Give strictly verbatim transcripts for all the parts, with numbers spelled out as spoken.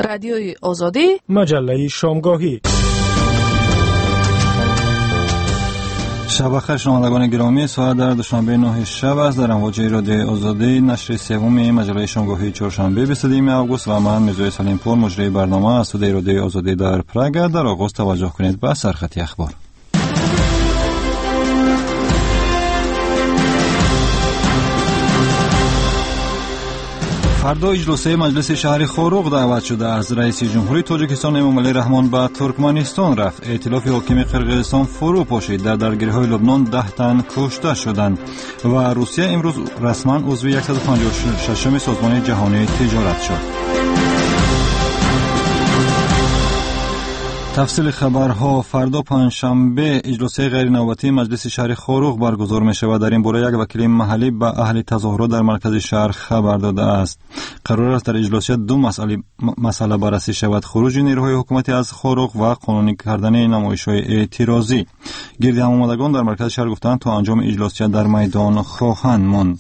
رادیوی آزادی، مجله شامگاهی. شب بخیر شنوندگان گرامی، ساعت در دوشنبه نه شب است. در امواج رادیوی آزادی نشر سوم مجله شامگاهی چهارشنبه بیست و دو آگوست و من میرزا سلیم پور مجری برنامه از استودیوی رادیوی آزادی در پراگ. در آغاز توجه کنید به سرخط اخبار. فردا اجلاس مجلس شهر خوروغ دعوت شده است. رئیس جمهوری تاجیکستان امامعلی رحمان به ترکمنستان رفت. ائتلاف حاکم قرقیزستان فرو پاشید. در درگیری‌های لبنان ده تن کشته شدند و روسیه امروز رسما عضو صد و پنجاه و ششم سازمان جهانی تجارت شد. تفصیل خبرها. فردا پنجشنبه اجلاس غیر نوبتی مجلس شهر خوروغ برگزار می شود. در این باره یک وکیل محلی به اهل تظاهرات در مرکز شهر خبر داده است. قرار است در اجلاس دو مسئله مسئله بررسی شود: خروج نیروهای حکومتی از خوروغ و قانونی کردن نمایش‌های اعتراضی. گرد هم‌آمدگان در مرکز شهر گفتند تا انجام اجلاس در میدان خواهند ماند.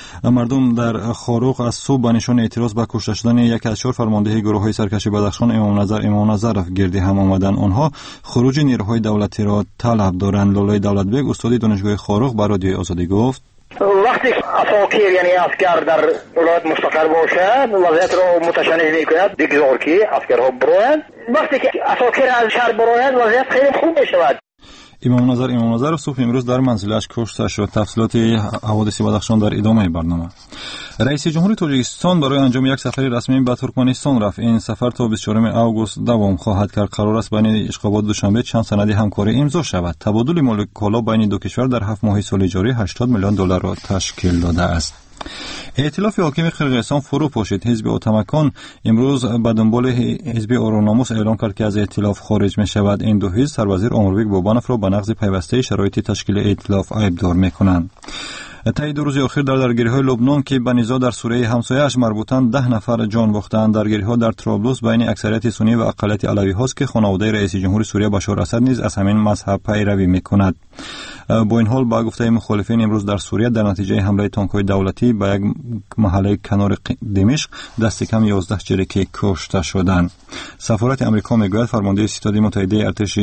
مردم در خوروغ از صبح به نشان اعتراض به کشته شدن یکی از چهار فرمانده گروه‌های سرکش بدخشان امام نظر امام نظر گردی هم آمدند. آنها خروج نیروهای دولتی را طلب دارند. لالای دولتبگ استاد دانشگاه خوروغ به رادیوی آزادی گفت: وقتی اساکیر یعنی اسکر در ولایت مستقر باشد وضعیت را متشنج میکند دیگه که اسکرها بروند. وقتی که اساکیر از شهر بروند وضعیت خیلی خوب میشود. امام نظر امام نظر صبح امروز در منزلش کشته شد. تفصیلات حوادث بدخشان در ادامه برنامه. رئیس جمهوری تاجیکستان برای انجام یک سفر رسمی به ترکمنستان رفت. این سفر تا بیست و چهارم آگوست دوام خواهد کرد. قرار است بین اشغابات دوشنبه چند سند همکاری امضا شود. تبادل مال کالا بین دو کشور در هفت ماه سال جاری هشتاد میلیون دلار را تشکیل داده است. ائتلاف حاکم قرقیزستان فرو پاشید. حزب اتمکان امروز به دنبال حزب آروناموس اعلام کرد که از ائتلاف خارج می شود. این دو حزب سربازیر اموربک بابانف را به نقض پیوسته شرایط تشکیل ائتلاف عیبدار می کنند. طی دو روز اخیر در درگیری‌های لبنان که به نزاع در سوریه همسایه‌اش مربوطند ده نفر جان باختند. درگیری‌ها در طرابلس بین اکثریت سنی و اقلیت علوی هاست که خانواده رئیس جمهور سوریه بشار اسد نیز از همین مذهب پیروی می‌کند. با این حال با گفته مخالفین امروز در سوریه در نتیجه حمله تانک‌های دولتی به یک محله کنار دمشق دست کم یازده چریکی کشته شدند. سفارت آمریکا میگوید فرمانده ستاد متحده ارتش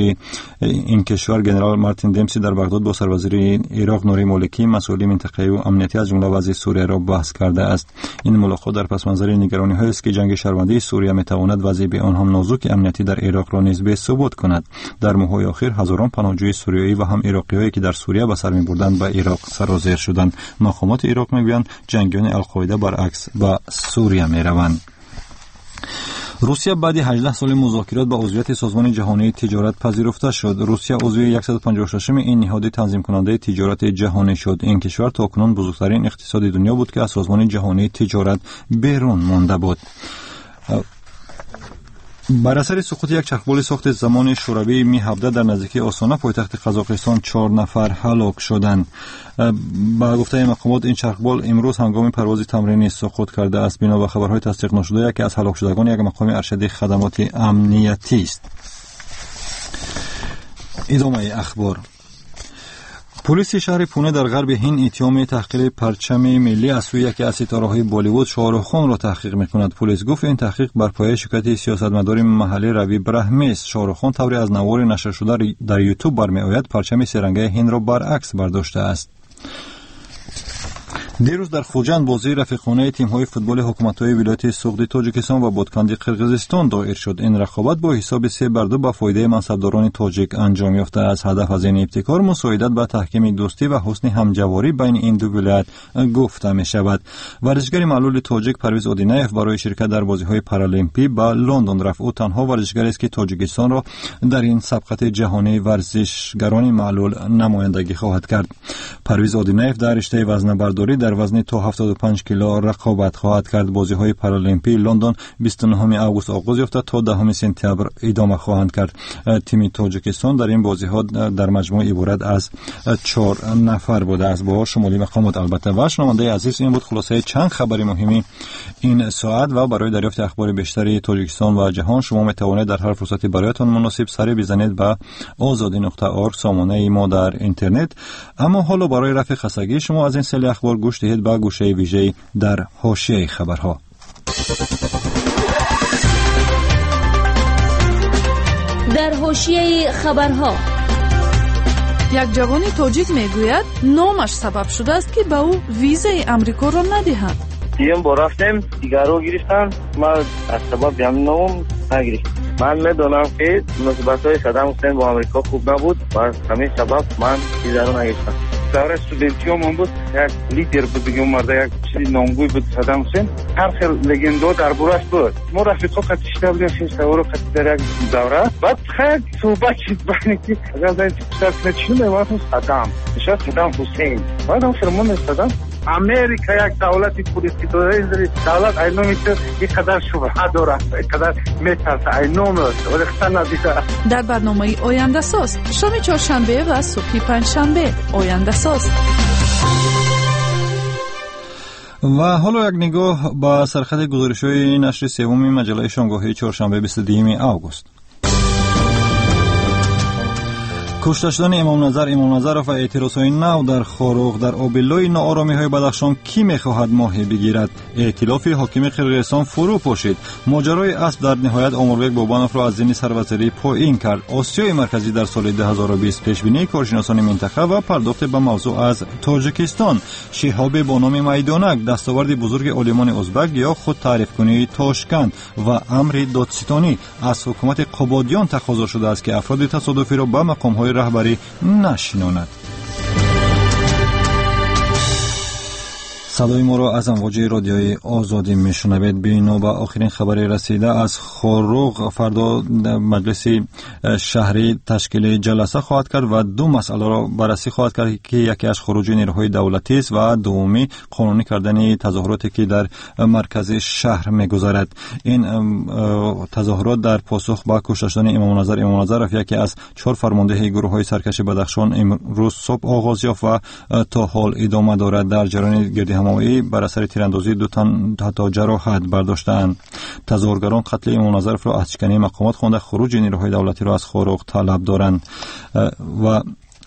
این کشور جنرال مارتین دمسی در بغداد با سروزیر عراق نوری مالکی مسئول منطقه و امنیتی از جمله وضع سوریه را بحث کرده است. این ملاقات در پس منظر نگرانی‌هایی است که جنگ شهروندی سوریه میتواند وضع به آن هم نازک امنیتی در عراق را نیز به ثبات کند. در ماه‌های اخیر هزاران پناهجوی سوریایی و هم عراقی‌هایی که در سوریه به سر می‌بردند به عراق سرازیر شدند. مقامات عراق میگویند جنگیان القاعده برعکس به سوریه میروند. روسیه بعد هجده سال مذاکرات با عضویت سازمان جهانی تجارت پذیرفته شد. روسیه عضو صد و پنجاه و ششم این نهاد تنظیم کننده تجارت جهانی شد. این کشور تاکنون بزرگترین اقتصاد دنیا بود که از سازمان جهانی تجارت بیرون مانده بود. بر اثر سقوط یک چرخبال ساخت زمان شوروی می هفده در نزدیکی آستانه پایتخت قزاقستان چهار نفر هلاک شدند. با گفته مقامات این چرخبال امروز هنگام پرواز تمرینی سقوط کرده است. بنا به خبرهای تصدیق نشده یکی از هلاک شدگان یک مقام ارشد خدمات امنیتی است. ادامه اخبار. پلیس شهر پونه در غرب هند اتهام تحقیر پرچم ملی از سوی یکی از ستاره‌های بالیوود شاهرخ خان را تحقیق می‌کند. پلیس گفت این تحقیق بر پایه شکایت سیاستمدار محلی روی برهمی است. شاهرخ خان طوری از نوار نشر شده در یوتیوب برمی‌آید پرچم سه‌رنگه هند را برعکس برداشته است. دیروز در خوجند بازی رفیقانه تیم‌های فوتبال حکومت‌های ولایت سوغدی تاجیکستان و بادکندی قرقیزستان دایر شد. این رقابت با حساب سه بر دو به فایده منصبداران تاجیک انجام یافته است. هدف از این ابتکار مساعدت به تحکیم دوستی و حسن همجواری بین این دو ولایت گفته می‌شود. ورزشگر معلول تاجیک پرویز اودینایف برای شرکت در بازی‌های پارالمپی به لندن رفت. او تنها ورزشگری است که تاجیکستان را در این سبقت جهانی ورزشگران معلول نمایندگی خواهد کرد. پرویز اودینایف در رشته وزنه‌برداری در وزن تا هفتاد و پنج کیلو رقابت خواهد کرد. بازی‌های پارالمپی لندن بیست و نهم آگوست آغاز یافته تا دهم سپتامبر ادامه خواهند کرد. تیم تاجیکستان در این بازی‌ها در مجموع عبارت از چهار نفر بوده است با شمولی مقامات البته. و شنونده عزیز این بود خلاصه چند خبر مهمی این ساعت و برای دریافت اخبار بیشتری تاجیکستان و جهان شما می‌توانید در هر فرصتی برایتان مناسب سری بزنید به آزادی نقطه org سامانه ما در اینترنت. اما حالا برای رفع خستگی شما از این سری اخبار گوش دهید به گوشه ویژه در حاشیه خبرها. حاشیه خبرها. یک جوان تاجیک میگوید نامش سبب شده است که به او ویزای امریکا را ندهند. دیگه با رفتم دیگر رو گرفتن، من از سبب هم نام نگرفتم. من میدونم که مناسبت‌های صدام حسین با امریکا خوب نبود و همین سبب من دیگر رو نگرفتم. دوره استودنتیوم هم بود، یک لیدر بود دیگه، مرده یک چیزی نامگوی بود صدام حسین، هر خیل لگندو در برش بود. ما رفیقا کتشته بودیم شیسته رو کتی در یک دوره، بعد خیلی صحبت شد بینی که اگر در این تیپشتر کنه چی نمیدونم صدام نشد صدام حسین. بعد هم فرمون صدام امریکا یک دولتی پولیسی داره، دولت اینو میشه یک قدر شبهه داره، یک قدر میترسه، اینو میشه ولی خطر ندیده. در برنامه آینده ساز شام چهارشنبه و صبح پنجشنبه آینده ساز. و حالا یک نگاه با سرخط گزارش‌های نشر سوم مجله شامگاهی چهارشنبه بیست و دوم آگوست. کشته شدن امام نظر امام نظرов و اعتراضهای نو در خاروغ در آبلای ناآرامی‌های بدخشان کی می‌خواهد ماهی بگیرد؟ ائتلاف حاکم قرقیزستان فرو پاشید. ماجرای اسب در نهایت آمربک بابانوف را از زین سروزری پایین کرد. آسیای مرکزی در سال دو هزار و بیست پیشبینی کارشناسان منطقه و پرداخت به موضوع از تاجیکستان. شهاب با نام میدانک دستاورد بزرگ عالمان ازبک یا خود تعریف کنی تاشکند و امر دادستانی از حکومت قبادیان تقاضا شده است که افراد تصادفی را به مقام‌های رهبری نشناند. صدای ما را از امواج رادیوی آزادی میشنوید. بینا به آخرین خبر رسیده از خاروغ. فردا مجلس شهری تشکیل جلسه خواهد کرد و دو مسئله را بررسی خواهد کرد که یکی از خروج نیروهای دولتی است و دومی قانونی کردن تظاهراتی که در مرکز شهر میگذرد. این تظاهرات در پاسخ به کشته شدن امام نظر امام نظرov یکی از چهار فرمانده گروه های سرکش بدخشان امروز صبح آغاز یافت و تا حال ادامه دارد. در جریان گردی همایی بر اثر تیراندازی دو تن حتی جراحت برداشتند. تظاهرگران قتل امام نظرov را از شکنی مقامات خوانده خروج نیروهای دولتی را از خاروغ طلب دارند و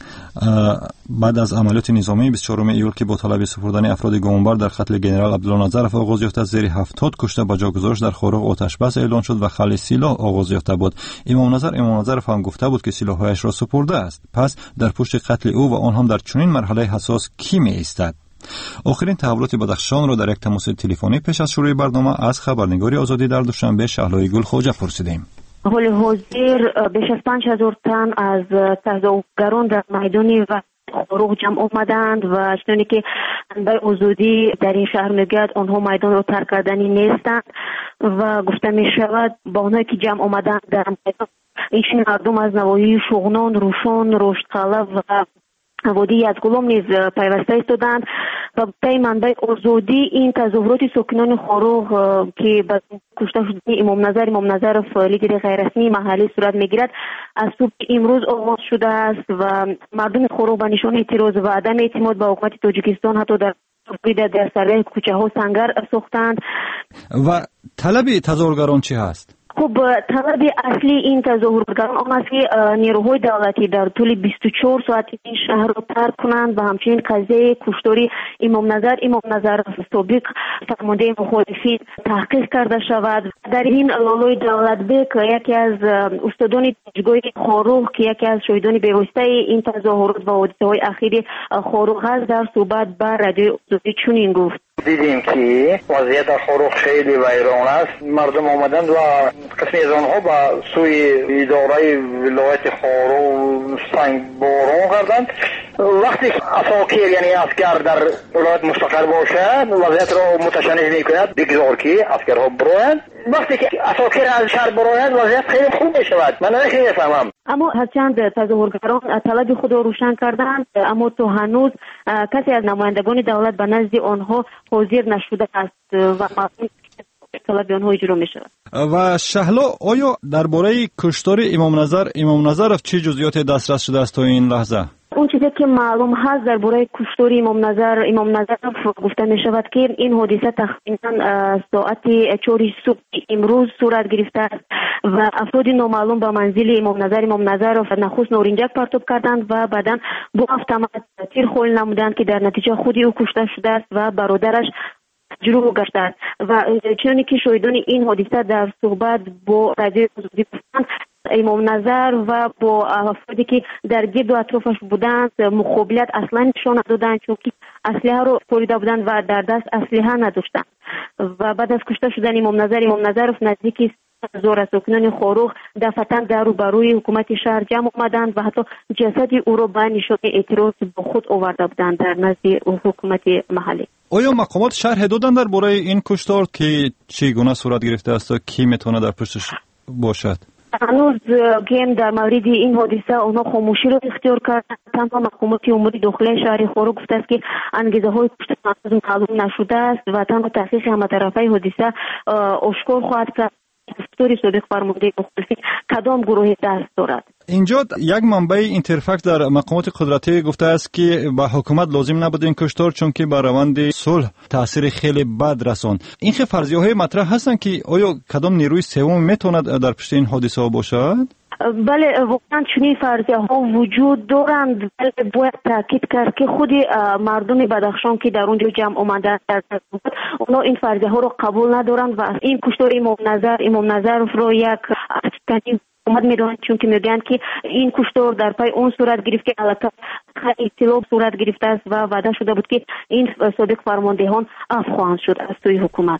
بعد از عملیات نظامی بیست و چهارم ایول که با طلب سپردن افراد گمانبر در قتل ژنرال عبدالله نظرov آغاز یافته، زیر هفتاد کشته به جا گذاشت. در خاروغ آتش بس اعلان شد و خلع سلاح آغاز یافته بود. امام نظر امام نظرov هم گفته بود که سلاح‌هایش را سپرده است. پس در پشت قتل او و آن هم در چنین مرحله حساس کی می ایستد؟ آخرین تحولات بدخشان را در یک تماس تلفنی پیش از شروع برنامه از خبرنگار آزادی در دوشنبه شهلای گل خواجه پرسیدیم. حال حاضر بیش از پنج هزار تن از تظاهرگران در میدانی و خاروغ جمع آمدند و چنانچه که منبع آزادی در این شهر میگوید آنها میدان را ترک کردنی نیستند و گفته می شود با آنهایی که جمع آمدند در میدان این مردم از نواحی شغنان، روشان، رشدقلب و وادی از گلم نیز پیوسته ایستادند و به منبع آزادی این تظاهرات ساکنان خاروغ که به کشته شدن امام نظر امام نظرov لیدر غیررسمی محلی صورت میگیرد از صبح امروز آغاز شده است و مردم خاروغ به نشان اعتراض و عدم اعتماد به حکومت تاجیکستان حتی در در سرده کوچه ها سنگر ساختند. و طلب تظاهرگران چی هست؟ خب طلب اصلی این تظاهرگران آن است که نیروهای دولتی در طول بیست و چهار ساعت این شهر را ترک کنند و همچنین قضیه کشتاری امام نظر امام نظرov سابق فرمانده مخالفین تحقیق کرده شود. در این لالای دولت بیک یکی از استادان دانشگاه خاروغ که یکی از شاهدان بی‌واسطه این تظاهرات و حادثه‌های اخیر خاروغ است در صحبت با رادیو آزادی چنین گفت: دیدیم که وضعیت در خاروغ خیلی ویران است. مردم آمدند و قسمی از آنها به سوی اداره ولایت خاروغ سنگ باران کردند. وقتی اساکیر یعنی اسکر در ولایت مستقر باشد وضعیت را متشنج میکند، بگذار که اسکرها برویند. وقتی که اساکیر از شهر برویند وضعیت خیلی خوب میشود. من نمیفهمم. اما هرچند تظاهرگران طلب خود را روشن کردند اما تو هنوز کسی از نمایندگان دولت به نزد آنها حاضر نشده است و طلب آنها اجرا می شود. و شهلا آیا درباره کشتار امام نظر امام نظرov چه جزئیات دسترس شده است تا این لحظه؟ اون چیزی که معلوم هست درباره کشتار امام نظر امام نظرov گفته می شود که این حادثه تقریبا ساعت چهار صبح امروز صورت گرفته است و افراد نامعلوم به منزل امام نظر امام نظرov نخست نارنجک پرتاب کردند و بعدا با автомат تیر خول نمودند که در نتیجه خودی او کشته شده است و برادرش جروح گشته است و چنانچه که شاهدان این حادثه در صحبت با رادیو آزادی گفتند امام نظر و با افرادی که در گرد و اطرافش بودند مقابلت اصلا نشان ندادند، چون که اسلحه رو بریده بودند و در دست اسلحه نداشتند. و بعد از کشته شدن امام نظر امام نظر نزدیک زور از سکنان خاروخ دفعتاً در و بروی حکومت شهر جمع آمدند و حتی جسد او را به نشان اعتراض با خود آورده بودند در نزد حکومت محلی. آیا مقامات شرح دادند درباره این کشتار که چگونه صورت گرفته است و کی میتونه در پشتش باشد؟ هنوز گیم در مورد این حادثه آنها خاموشی را اختیار کردند. تنها مقامات امور داخلی شهر خاروخ گفته است که انگیزه های پشت تنظیم معلوم نشده است و تنها تحقیق همه طرفه حادثه آشکار خواهد کرد دستور سابق فرمانده مخالفین کدام گروه دست دارد. اینجا یک منبع اینترفکس در مقامات قدرتی گفته است که به حکومت لازم نبود این کشتار چون که بر روند صلح تاثیر خیلی بد رساند. این خیلی فرضیه‌های مطرح هستند که آیا کدام نیروی سوم میتواند در پشت این حادثه باشد؟ بله واقعا چنین فرضیه ها وجود دارند، ولی باید تاکید کرد که خود مردم بدخشان که در اونجا جمع آمدند در اونا این فرضیه ها رو قبول ندارند و این کشتار امام نظر امام نظر رو یک افسانه حکومت میدونند، چون که میگن که این کشتار در پای اون صورت گرفت که البته اطلاع صورت گرفته است و وعده شده بود که این سابق فرماندهان عفو خواهند شد از سوی حکومت.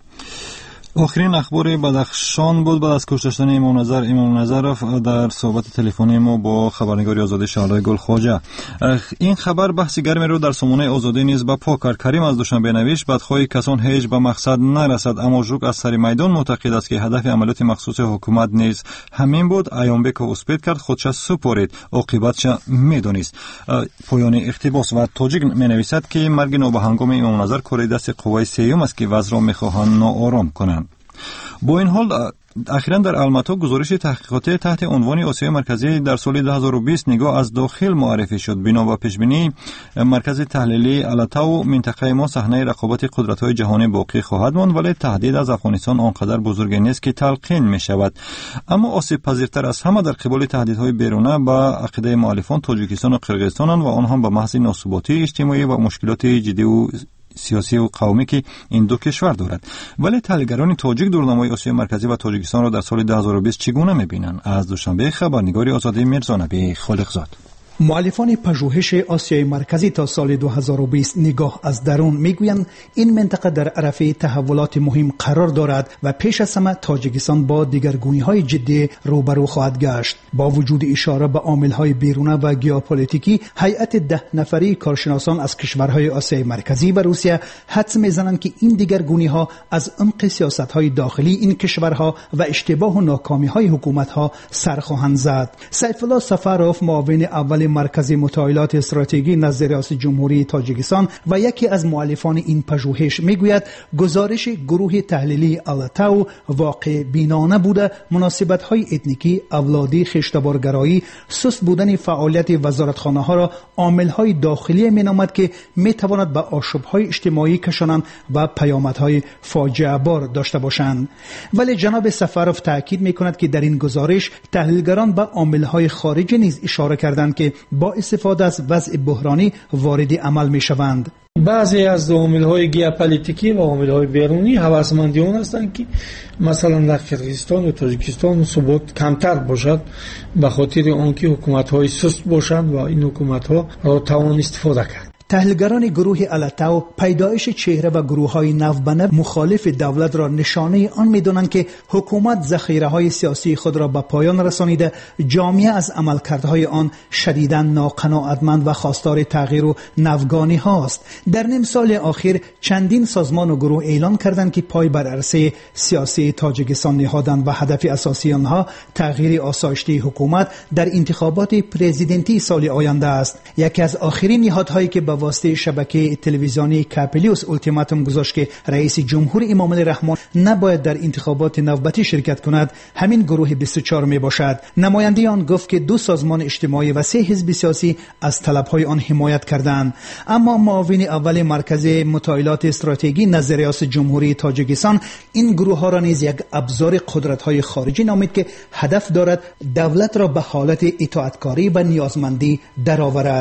آخرین اخبار بدخشان بود بعد از کشته شدن امام نظر امام نظرف در صحبت تلفنی ما با خبرنگار آزادی شعله گل خواجه. این خبر بحث گرمی رو در سامانه آزادی نیز به پا کرد. کریم از دوشنبه نوشت بدخواهی کسان هیچ به مقصد نرسد، اما ژوک از سر میدان معتقد است که هدف عملیات مخصوص حکومت نیز همین بود. ایامبک اسپید کرد خودش سپرید عاقبتش میدونست. پایان اقتباس. و تاجیک می نویسد که مرگ نابهنگام امام نظر کار دست قوای سیوم است که وضع را میخواهند ناآرام کنند. با این حال اخیراً در الماتا گزارش تحقیقاتی تحت عنوان آسیای مرکزی در سال دو هزار و بیست نگاه از داخل معرفی شد. بنا به پیشبینی مرکز تحلیلی الاتاو منطقه ما صحنه رقابت قدرت‌های جهانی باقی خواهد ماند، ولی تهدید از افغانستان آنقدر بزرگ نیست که تلقین می شود. اما آسیب پذیرتر از همه در قبال تهدیدهای بیرونه به عقیده مؤلفان تاجیکستان و قرقیزستان و آنها به محض ناثباتی اجتماعی و مشکلات جدی و سیاسی و قومی که این دو کشور دارد. ولی تحلیلگران تاجیک دورنمای آسیای مرکزی و تاجیکستان را در سال دو هزار و بیست چگونه می‌بینند؟ از دوشنبه خبرنگار آزادی میرزانبی خالقزاد. مؤلفان پژوهش آسیای مرکزی تا سال دو هزار و بیست نگاه از درون میگویند این منطقه در عرصه تحولات مهم قرار دارد و پیش از همه تاجیکستان با دیگرگونی‌های جدی روبرو خواهد گشت. با وجود اشاره به عامل‌های بیرونه و ژئوپلیتیکی، هیئت ده نفری کارشناسان از کشورهای آسیای مرکزی و روسیه حدس می‌زنند که این دیگرگونی‌ها از عمق سیاست‌های داخلی این کشورها و اشتباه و ناکامی‌های حکومت‌ها سر خواهند زد. سیف الله سفروف، معاون اول مرکز مطالعات استراتژی نزد ریاست جمهوری تاجیکستان و یکی از مؤلفان این پژوهش میگوید گزارش گروه تحلیلی الاتاو واقع بینانه بوده. مناسبت‌های اتنیکی، اولادی، خشتبارگرایی، سست بودن فعالیت وزارتخانه‌ها را عامل‌های داخلی مینامد که میتواند به آشوب‌های اجتماعی کشانند و پیامدهای فاجعه بار داشته باشند. ولی جناب سفروف تاکید میکند که در این گزارش تحلیلگران به عامل‌های خارجی نیز اشاره کردند که با استفاده از وضع بحرانی وارد عمل می شوند. بعضی از عامل‌های ژئوپلیتیکی و عامل‌های بیرونی هوسمندیان هستند که مثلا در قرقیزستان و تاجیکستان ثبات کمتر باشد به خاطر آنکه حکومت‌های سست باشند و این حکومت‌ها را توان استفاده کرد. تحلیلگران گروه الاتاو پیدایش چهره و گروه‌های نوبنه مخالف دولت را نشانه آن می‌دانند که حکومت ذخیره‌های سیاسی خود را به پایان رسانیده، جامعه از عملکردهای آن شدیداً ناقناعتمند و خواستار تغییر و نوگانی هاست. در نیم سال اخیر چندین سازمان و گروه اعلان کردند که پای بر عرصه سیاسی تاجیکستان نهادند و هدف اساسی آنها تغییر آسایشی حکومت در انتخابات پرزیدنتی سال آینده است. یکی از آخرین نهادهایی که به واسطه شبکه تلویزیونی کاپلیوس التیماتوم گذاشت که رئیس جمهور امام علی رحمان نباید در انتخابات نوبتی شرکت کند، همین گروه بیست و چهار می باشد. نماینده آن گفت که دو سازمان اجتماعی و سه حزب سیاسی از طلبهای آن حمایت کردند. اما معاون اول مرکز مطالعات استراتژی نزد ریاست جمهوری تاجیکستان این گروه ها را نیز یک ابزار قدرت های خارجی نامید که هدف دارد دولت را به حالت اطاعتکاری و نیازمندی درآورد.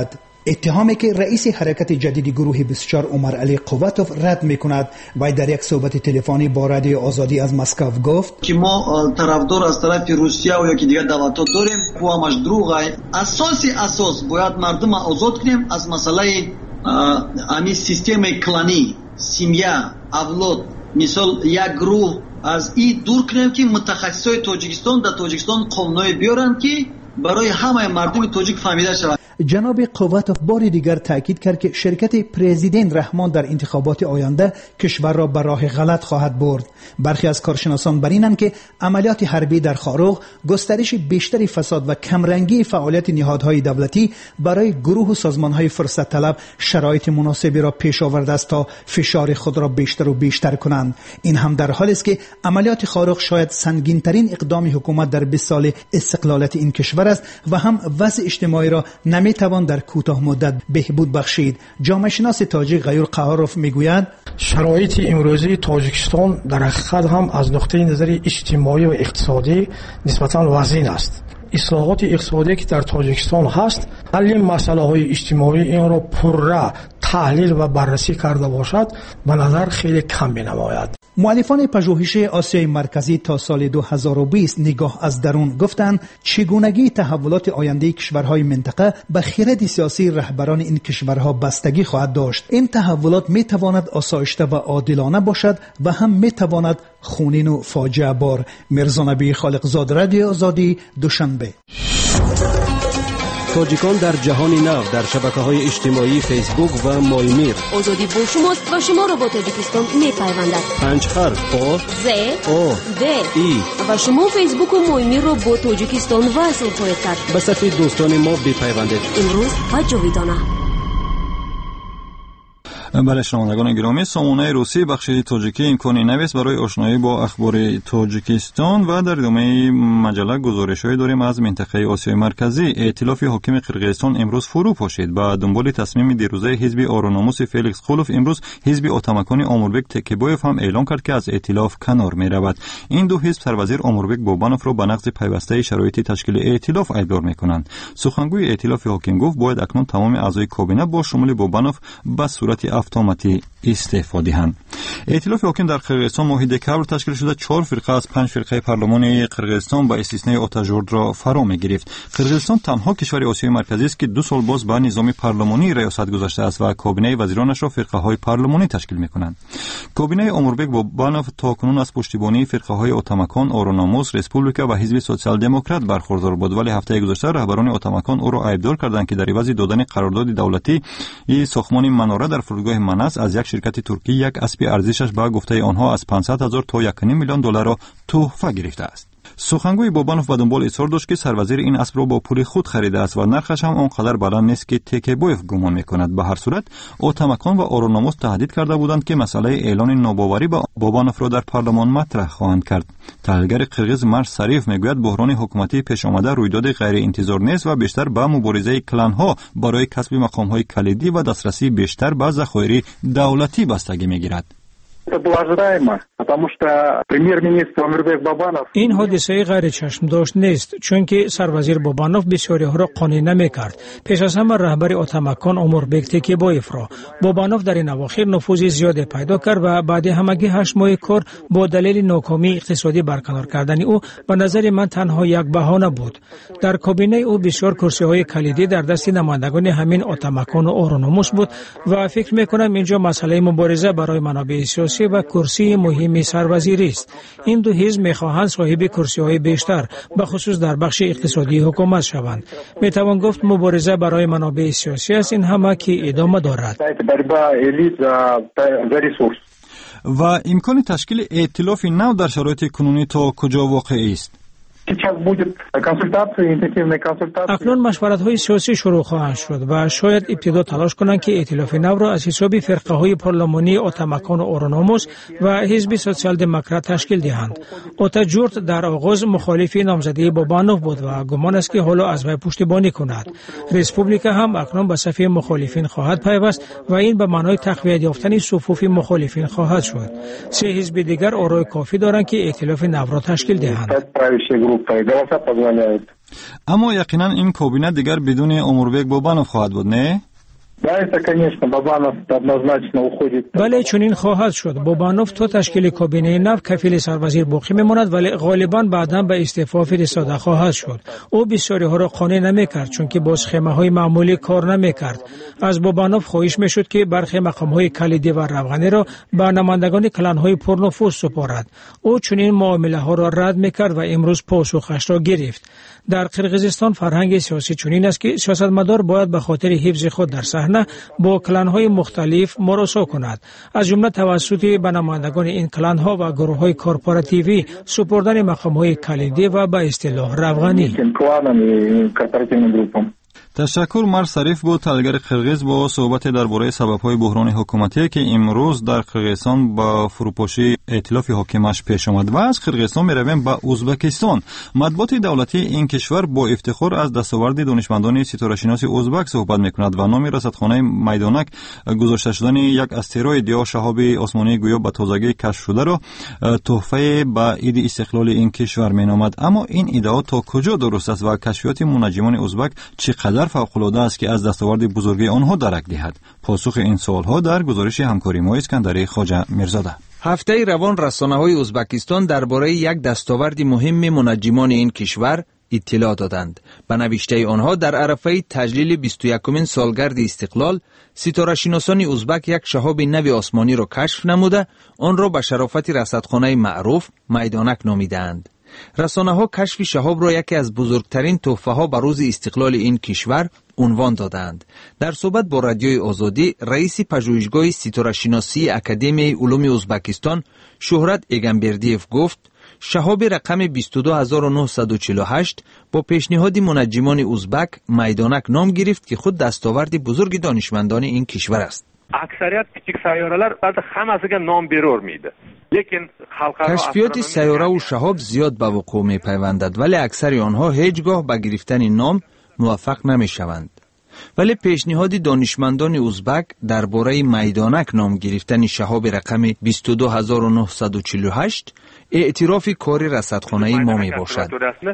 اتهامی که رئیس حرکت جدید گروه بیست و چهار عمر علی قوتوف رد میکند و در یک صحبت تلفنی با رادیو آزادی از مسکو گفت که ما طرفدار از طرف روسیه و یکی دیگر دولت‌ها داریم و همش دروغه. اساسی اساس باید مردم آزاد کنیم از مسئله امی سیستم کلانی، سیمیا، اولاد، مثال یک گروه از این دور کنیم که متخصصای تاجیکستان در تاجیکستان قانونی بیارن که برای همه مردم تاجیک فهمیده شود. جناب قوتوف بار دیگر تاکید کرد که شرکت پرزیدنت رحمان در انتخابات آینده کشور را به راه غلط خواهد برد. برخی از کارشناسان بر اینند که عملیات حربی در خاروغ گسترش بیشتری فساد و کمرنگی فعالیت نهادهای دولتی برای گروه و سازمانهای فرصت طلب شرایط مناسبی را پیش آورده است تا فشار خود را بیشتر و بیشتر کنند. این هم در حالی است که عملیات خاروغ شاید سنگین‌ترین اقدام حکومت در بیست سال استقلالت این کشور است و هم وضع اجتماعی را نمیتوان در کوتاه مدت بهبود بخشید. جامعه شناس تاجیک غیور قهاروف میگوید شرایط امروزی تاجیکستان در حقیقت هم از نقطه نظر اجتماعی و اقتصادی نسبتاً وزین است. اصلاحات اقتصادی که در تاجیکستان هست حل مسئله های اجتماعی این را پرره تحلیل و بررسی کرده باشد به نظر خیلی کم بنماید. مؤلفان پژوهش آسیای مرکزی تا سال دو هزار و بیست نگاه از درون گفتند چگونگی تحولات آینده کشورهای منطقه به خرد سیاسی رهبران این کشورها بستگی خواهد داشت. این تحولات می تواند آسایشته و عادلانه باشد و هم می تواند خونین و فاجعه بار. میرزا نبی خالقزاد، رادیو آزادی، دوشنبه. تاجیکان در جهان نو در شبکه‌های اجتماعی فیسبوک و مایمیر. آزادی با شماست و شما را با تاجیکستان می‌پیوندد. پنج حرف آ ز او د ای و شما فیسبوک و مایمیر را با تاجیکستان وصل خواهید کرد. به صفحه دوستان ما بپیوندید. امروز و جاویدانه. بله شنوندگان گرامی، سامانه روسی بخش تاجیکی امکانی نویس برای آشنایی با اخبار تاجیکستان و در ادامه مجله گزارش‌هایی داریم از منطقه آسیای مرکزی. ائتلاف حاکم قرقیزستان امروز فرو پاشید. با دنبال تصمیم دیروزه حزب آرونوموس فلیکس خولوف، امروز حزب اتامکان اموربک تکیبویف هم اعلام کرد که از ائتلاف کنار می‌رود. این دو حزب سروزیر اموربک بابانوف را به نقض پیوسته شرایط تشکیل ائتلاف ادعا می‌کنند. سخنگوی ائتلاف حاکم گفت باید اکنون تمام اعضای کابینه با شمول بابانوف به صورت اتوماتی استعفا دهند. ائتلاف حاکم در قرقیزستان ماه دکمبر تشکیل شده چهار فرقه از پنج فرقه پارلمانی قرقیزستان با استثنای آتاژورد را فرا می‌گرفت. قرقیزستان تنها کشور آسیای مرکزی است که دو سال باز به نظام پارلمانی ریاست گذاشته است و کابینه وزیرانش را فرقه‌های پارلمانی تشکیل می‌کنند. کابینه اموربک با بانوف تاکنون از پشتیبانی فرقه‌های اتامکان، آرونوموس، رسپوبلیکا و حزب سوسیال دموکرات برخوردار بود، ولی هفته گذشته رهبران اتامکان او را ایبدار کردند که در عوض دادن قرارداد دولتی ای ساختمان مناره در فرودگاه مناس از یک شرکت ترکی یک اسب ارزشش به گفته آنها از پانصد هزار تا یک و نیم میلیون دلار را تحفه گرفته است. سخنگوی بابانوف به دنبال اصرار داشت که سروزیر این اسب را با پول خود خریده است و نرخش هم آنقدر بلند نیست که تکیبویف گمان میکند. به هر صورت اتامکان و آرونوموس تهدید کرده بودند که مسئله اعلان ناباوری با بابانوف را در پارلمان مطرح خواهند کرد. تحلیلگر قرقیز مرس سریف میگوید بحران حکومتی پیش آمده رویداد غیر انتظار نیست و بیشتر به مبارزه کلانها برای کسب مقام‌های کلیدی و دسترسی بیشتر به ذخایر دولتی بستگی میگیرد. این حادثه غیر چشم داشت نیست، چون که سروزیر بابانوف بسیاری ها را قانع نمی‌کرد. پیش از همه رهبر اتامکان اموربک تکیبویف را بابانوف در این اواخر نفوذ زیادی پیدا کرد و بعد همگی هشت ماه کار با دلیل ناکامی اقتصادی برکنار کردن او به نظر من تنها یک بهانه بود. در کابینه او بسیار کرسی‌های کلیدی در دست نمایندگان همین اتامکان و آرونوموس بود و فکر می‌کنم اینجا مسئله مبارزه برای منابع سیاسی و کرسی مهمی سروزیری است. این دو حزب می‌خواهند صاحب کرسی‌های بیشتر به خصوص در بخش اقتصادی حکومت شوند. می‌توان گفت مبارزه برای منابع سیاسی است، این همه که ادامه دارد. و امکان تشکیل ائتلاف نو در شرایط کنونی تا کجا واقعی است؟ اکنون مشورت‌های سیاسی شروع خواهند شد و شاید ابتدا تلاش کنند که ائتلاف نو را از حساب فرقه‌های پارلمانی اتامکان و آرونوموس و حزب سوسیال دموکرات تشکیل دهند. آتاژورد در آغاز مخالف نامزدی بابانوف بود و گمان است که حالا از وی پشتیبانی کند. رسپوبلیکا هم اکنون به صف مخالفین خواهد پیوست و این به معنای تقویت یافتن صفوف مخالفین خواهد شد. سه حزب دیگر آرای کافی دارند که ائتلاف نو را تشکیل دهند. اما یقینا این کابینه دیگر بدون اموربک بابانوف خواهد بود، نه؟ بله چنین خواهد شد. بابانوف تو تشکیل کابینه نو کفیل سروزیر باقی میماند، ولی غالبا بعدا به استعفا فرستاده خواهد شد. او بسیاری ها را قانع نمیکرد چون که با سخمه های معمولی کار نمیکرد. از بابانوف خواهش میشد که برخی مقام های کلیدی و روغنی را به نمایندگان کلان های پرنفوذ سپارد. او چنین معامله ها را رد میکرد و امروز پاسخش را گرفت. در قرقیزستان فرهنگ سیاسی چنین است که سیاستمدار باید به خاطر حفظ خود در صحنه با کلان‌های مختلف مراسا کند، از جمله توسط به نمایندگان این کلان‌ها و گروه‌های کورپوراتیوی سپردن مقام‌های کلیدی و به اصطلاح روغنی. تشکر. مر صریف بود، تحلیلگر قرقیز، با صحبت درباره سبب‌های بحران حکومتی که امروز در قرقیزستان با فروپاشی ائتلاف حاکمش پیش آمد. و از قرقیزستان می‌رویم به ازبکستان. مطبوعات دولتی این کشور با افتخار از دستاورد دانشمندان ستاره‌شناسی ازبک صحبت می‌کند و نام رصدخانه میدانک گذاشته شدن یک استروید یا شهاب آسمانی گویا به تازگی کشف شده را تحفه به عید استقلال این کشور می‌نامد. اما این ادعا تا کجا درست است و کشفیات منجمان ازبک چقدر فوق‌العاده است که از دستاورد بزرگی آنها درک دهد؟ پاسخ این سوالها در گزارش همکاری ما اسکندری خواجه میرزاده. هفته روان رسانه‌های ازبکستان درباره یک دستاورد مهم منجمان این کشور اطلاع دادند. به نوشته آنها در عرفه تجلیل بیست و یکمین سالگرد استقلال، ستاره‌شناسان ازبک یک شهاب نو آسمانی را کشف نموده آن را به شرافت رصدخانه معروف میدانک نامیدند. رسانه‌ها کشف شهاب را یکی از بزرگترین تحفه‌ها به روز استقلال این کشور عنوان دادند. در صحبت با رادیوی آزادی، رئیس پژوهشگاه ستاره‌شناسی اکادمی علوم ازبکستان شهرت ایگنبردیف گفت شهاب رقم بیست و دو هزار و نهصد و چهل و هشت با پیشنهاد منجمان ازبک میدانک نام گرفت که خود دستاورد بزرگ دانشمندان این کشور است. اکثریت kichik sayyoralar بعد hammasiga nom beravermaydi. lekin کشفیات سیاره و شهاب زیاد به وقوع می پیوندد، ولی اکثر آنها هیچگاه به گرفتن نام موفق نمی شوند. ولی پیشنهاد دانشمندان ازبک درباره میدانک نام گرفتن شهاب رقم بیست و دو هزار و نهصد و چهل و هشت اعتراف کاری رصدخانه ما می باشد.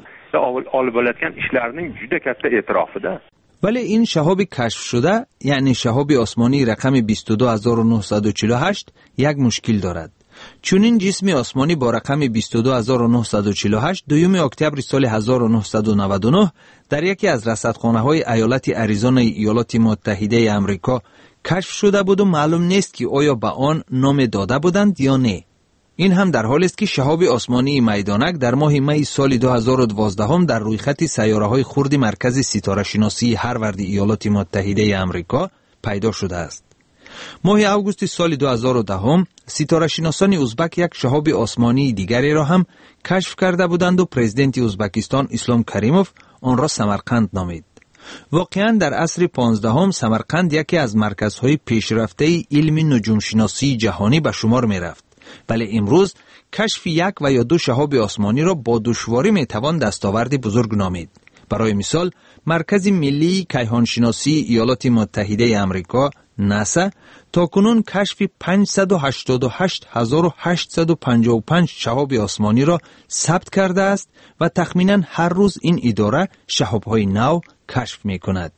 ولی این شهاب کشف شده یعنی شهاب آسمانی رقم بیست و دو هزار و نهصد و چهل و هشت یک مشکل دارد. چون این جسم آسمانی با رقم بیست و دو هزار و نهصد و چهل و هشت دوم اکتبر سال هزار و نهصد و نود و نه در یکی از رصدخانه‌های ایالت اریزونا ایالات متحده آمریکا کشف شده بود و معلوم نیست که آیا به آن نام داده بودند یا نه. این هم در حالی است که شهاب آسمانی میدانک در ماه می سال دو هزار و دوازده در رویخط سیاره‌های خرد مرکز ستاره‌شناسی هاروارد ایالات متحده آمریکا پیدا شده است. ماه اوگوست سال دو هزار و ده ستاره‌شناسان ازبک یک شهاب آسمانی دیگری را هم کشف کرده بودند و پرزیدنت ازبکستان اسلام کریموف آن را سمرقند نامید. واقعاً در عصر پانزدهم سمرقند یکی از مرکزهای پیشرفته علم نجومشناسی جهانی به شمار می رفت. ولی امروز کشف یک و یا دو شهاب آسمانی را با دشواری می توان دستاورد بزرگ نامید. برای مثال مرکز ملی کیهانشناسی ایالات متحده آمریکا ناسا تاکنون کشف پانصد و هشتاد و هشت هزار و هشتصد و پنجاه و پنج شهاب آسمانی را ثبت کرده است و تخمیناً هر روز این اداره شهاب‌های نو کشف می کند.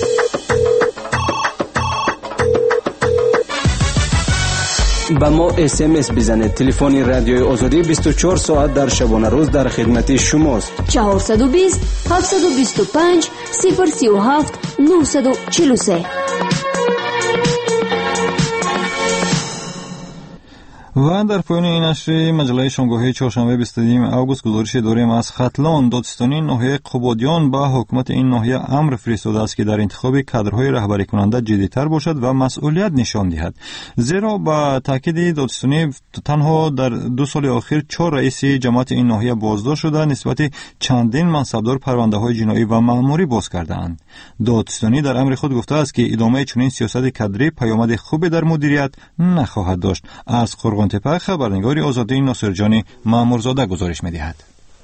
با ما اس ام اس بزنید. تلفن رادیوی آزادی بیست و چهار ساعت در شبانه روز در خدمت شماست. چهارصد و بیست هفتصد و بیست و پنج صفر سی و هفت نهصد و چهل و سه. و در پایان این نشر مجله شنبه چهارشنبه بیست و دو اوگوست گزارش داریم از ختلان. دادستانی ناحیه قبادیان با حکومت این ناحیه امر فرستاده است که در انتخاب کادرهای رهبری کننده جدی‌تر باشد و مسئولیت نشان دهد، زیرا با تاکید دادستانی تنها در دو سال اخیر چهار رئیس جماعت این ناحیه بازداشت شده نسبت چندین منصبدار پرونده‌های جنایی و مأموری باز کرده‌اند. دادستانی در امر خود گفته است که ادامه چنین سیاست کادری پیامد خوبی در مدیریت نخواهد داشت. از قرغان‌تپه خبرنگار آزادی ناصرجانی مامورزاده گزارش می‌دهد.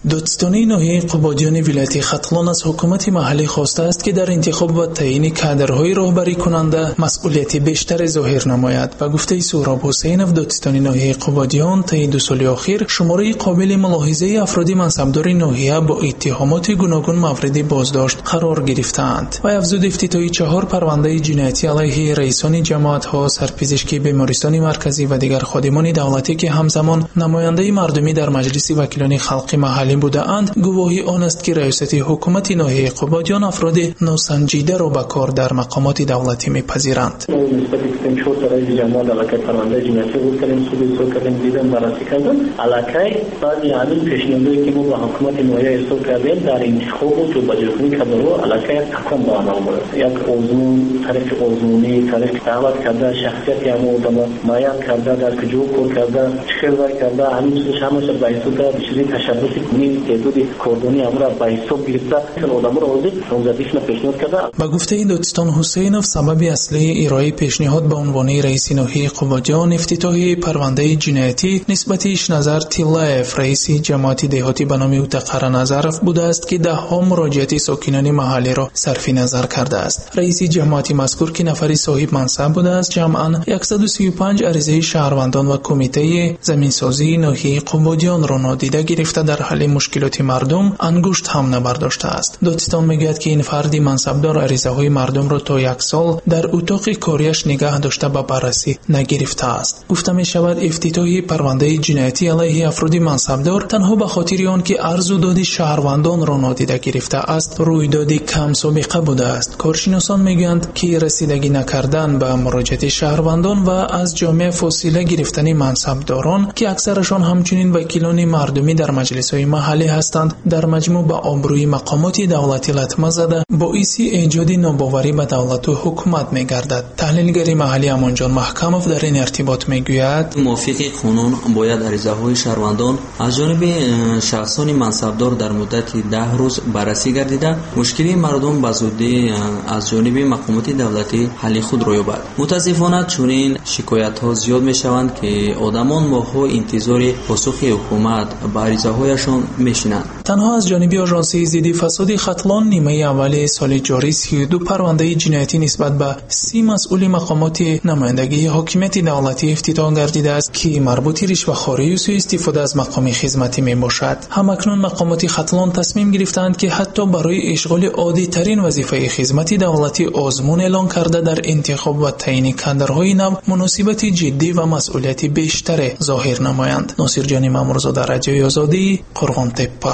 دادستانی ناحیه قبادیان ولایت ختلان از حکومت محلی خواسته است که در انتخاب و تعیین کادرهای راهبری کننده مسئولیت بیشتر ظاهر نماید. به گفته سهراب حسینов، دادستانی ناحیه قبادیان طی دو سال اخیر شماره قابل ملاحظه افراد منصبدار ناحیه با اتهامات گوناگون مورد بازداشت قرار گرفتند و افزود افتتاحی چهار پرونده جنایتی علیه رئیسان جماعت‌ها، سرپزشکی بیمارستان مرکزی و دیگر خادمان دولتی که همزمان نماینده مردمی در مجلس وکیلان خلق محلی بودند گواهی آن است که رئیست حکومت ناحیه قبادیان افراد ناسنجیده را به کار در مقامات دولتی می‌پذیرند. نسبت به چهار تا رئیس جماعت علاقه پرونده جنایتی بود کردیم، سود سود کردیم، دیدم بررسی کردم. علاقه بعد همین پیشنهادی که ما به حکومت ناحیه ارسال کردیم در انتخاب و جابجایی کادرها علاقه تکان به عمل آورد. یک آزمون، طریق آزمونی، طریق دعوت کرده، شخصیت هم آدم معین کرده، در کجا کار کرده، چخیر کرده، همین چیزش همش به حساب چیزی تشبثی کنی حدود کردونی امر به حساب گرفته که آدم را اوزی نامزدیشون پیشنهاد کرده. با گفته دادستان حسینov، سبب اصلی ارائه پیشنهاد به عنوان رئیس ناحیه قبادیان افتتاح پرونده جنایتی نسبت اشنظر تیلاف، رئیس جماعت دهاتی به نام او تقر نظرف بوده است که ده ها مراجعات ساکنان محلی را صرف نظر کرده است. رئیس جماعت مذکور که نفری صاحب منصب بوده است جمعاً صد و سی و پنج عریضه شهروندان و کمیته زمینسازی ناحیه قبادیان را نادیده گرفته در حل مشکلات مردم انگشت هم نبرداشته است. دادستان میگوید که این فردی منصبدار عریضه های مردم را تا یک سال در اتاق کاریش نگاه داشته به بررسی نگرفته است. گفته می شود افتتاح پرونده جنایتی علیه افراد منصبدار تنها به خاطر آن که عرض و داد شهروندان را نادیده گرفته است رویدادی کم سابقه بوده است. کارشناسان میگویند که رسیدگی نکردن به مراجعات شهروندان و از جامعه فاصله گرفتن منصبداران که اکثرشان همچنین وکیلان مردمی در مجلس‌های محلی هستند در مجموع به آبروی مقامات دولتی لطمه زده باعث ایجاد ناباوری به دولت و حکومت می‌گردد. تحلیلگر محلی امانجان محکمов در این ارتباط میگوید موافق قانون باید عریضه‌های شهروندان از جانب شخصان منصبدار در مدت ده روز بررسی گردیده مشکلی مردم به زودی از جانب مقامات دولتی حل خود را یابد. متاسفانه چنین شکایت‌ها زیاد می‌شوند که آدمان ماه‌ها انتظار پاسخ حکومت به عریضه‌هایشان می‌شینند. تنها از جانب آژانس ضد فساد ختلان نیمه اول سال جاری سی و دو پرونده جنایتی نسبت به سی مسئول مقامات نمایندگی حاکمیت دولتی افتتاح گردیده است که مربوط رشوه‌خواری و سوء استفاده از مقام خدمتی میباشد. همکنون مقامات ختلان تصمیم گرفتند که حتی برای اشغال عادی ترین وظیفه خدمت دولتی آزمون اعلان کرده در انتخاب و تعیین کادرهای نو مناسبت جدی و مسئولیت بیشتر ظاهر نمایند. ناصر جان مامورزاده، رادیوی آزادی، قرغان‌تپه.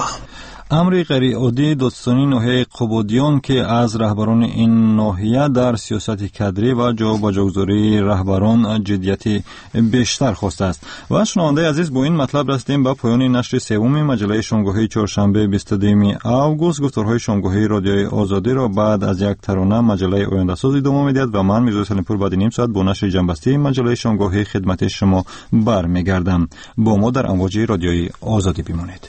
امر غیر عادی دادستانی ناحیه قبادیان که از رهبران این ناحیه در سیاست کادری و جابجاگذاری رهبران جدیت بیشتر خواسته است. و شنونده عزیز، با این مطلب رسیدیم به پایان نشر سوم مجله شامگاهی چهارشنبه بیست و دو آگوست. گفتارهای شامگاهی رادیوی آزادی را بعد از یک ترانه مجله آینده ساز ادامه می‌دهد و من میرزا سلیم‌پور بعد نیم ساعت با نشر جنبسته مجله شامگاهی خدمت شما برمیگردم. با ما در امواج رادیوی آزادی بمانید.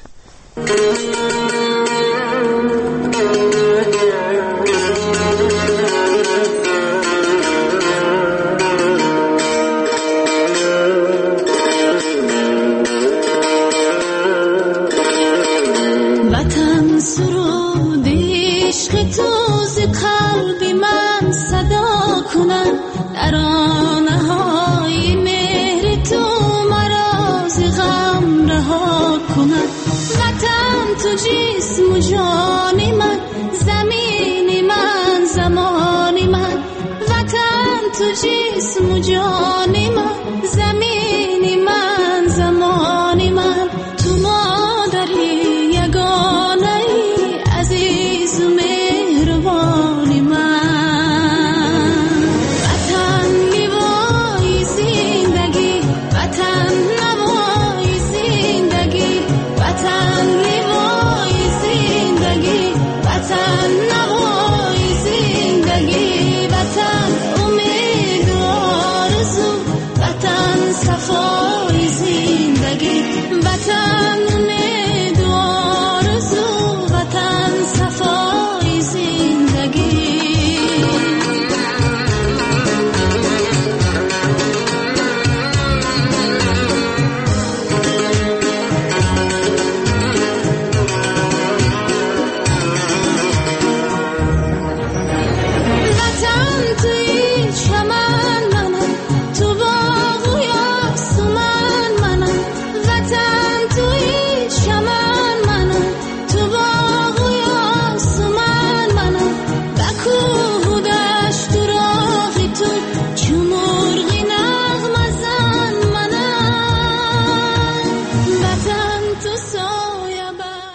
وطن سرود عشق تو ز قلب من صدا کنم در